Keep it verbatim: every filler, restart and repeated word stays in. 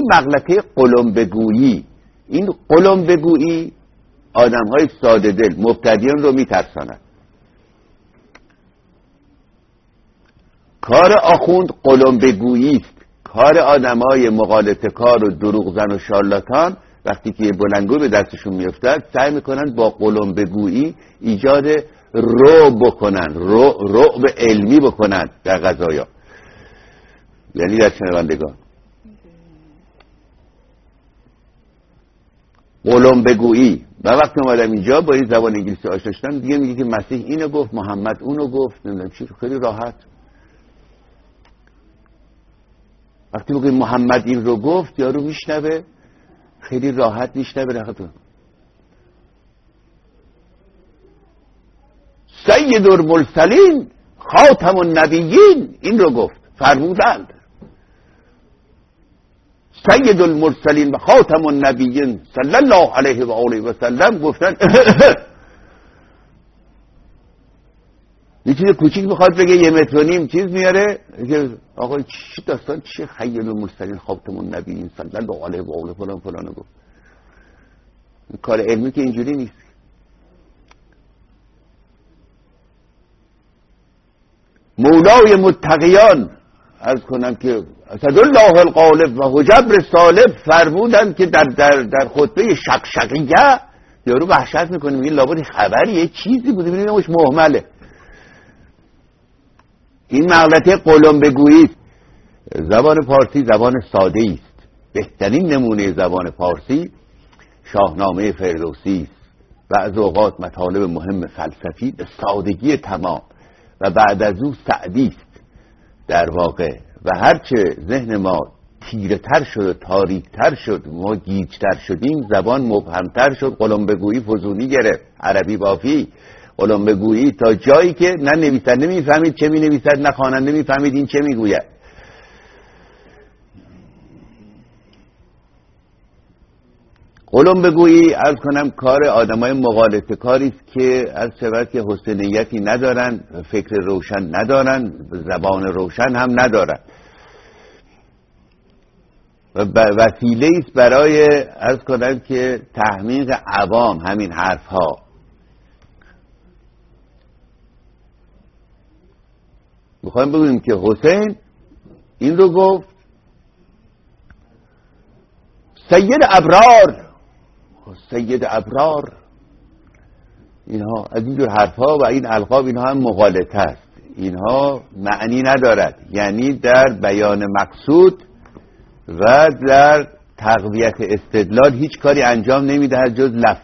مغلطه قلمبه‌گویی. این قلمبه‌گویی آدم های ساده دل مبتدیان رو میترساند. کار آخوند قلمبه‌گویی است. کار آدم های مغالطه کار و دروغ زن و شارلاتان وقتی که بلندگو به دستشون میفتد سعی میکنن با قلمبه‌گویی ایجاد رعب بکنن، رعب علمی بکنن در قضایا، یعنی در شنوندگان. قلمبه‌گویی. و وقتی اومدم اینجا با این زبان انگلیسی آشنا شدم دیگه میگه که مسیح اینو گفت، محمد اونو گفت، نمیدونم چی، خیلی راحت. وقتی بگیم محمد این رو گفت یارو میشنوه، خیلی راحت میشنوه. راحتون سید المرسلین خاتم النبیین این رو گفت، فرمودند سید المرسلین و خاتم النبیین صلی الله علیه و آله و سلم گفتن یه چیز کوچیک میخواد بگه یه متر و نیم چیز میاره آقا چی داستان چیه؟ سید المرسلین خاتم النبیین صلی الله علیه و آله فلان فلان گفت. کار علمی که اینجوری نیست. مولای متقیان عرض کنم که اسدالله الغالب و حجبر سالب فرمودند که در در در خطبه شقشقیه یارو وحشت میکنه میگه لابد خبری یه چیزی بوده ببینیمش مهمله. این مغلطه قلمبه‌گویی است. زبان پارسی زبان ساده است. بهترین نمونه زبان پارسی شاهنامه فردوسی است و از اوقات مطالب مهم فلسفی به سادگی تمام و بعد از او سعدی است در واقع. و هرچه ذهن ما تیره تر شد و تاریک تر شد، ما گیج تر شدیم، زبان مبهم تر شد، قلمبه‌گویی فزونی گرفت، عربی بافی، قلمبه‌گویی تا جایی که نه نویسنده میفهمید چه می نویسد، نه خواننده میفهمید این چه میگوید. قلمبه‌گویی عرض کنم کار آدمای مغالطه کاری است که از شود که حسن نیتی ندارن، فکر روشن ندارن، زبان روشن هم ندارن و وسیله است برای عرض کنم که تحمیق عوام همین حرف ها. میخوایم بگوییم که حسین این رو گفت، سید ابرار، سید ابرار، اینها از اینجور حرف ها و این القاب اینها هم مغالطه است. اینها معنی ندارد، یعنی در بیان مقصود و در تقویت استدلال هیچ کاری انجام نمیدهد جز لفظ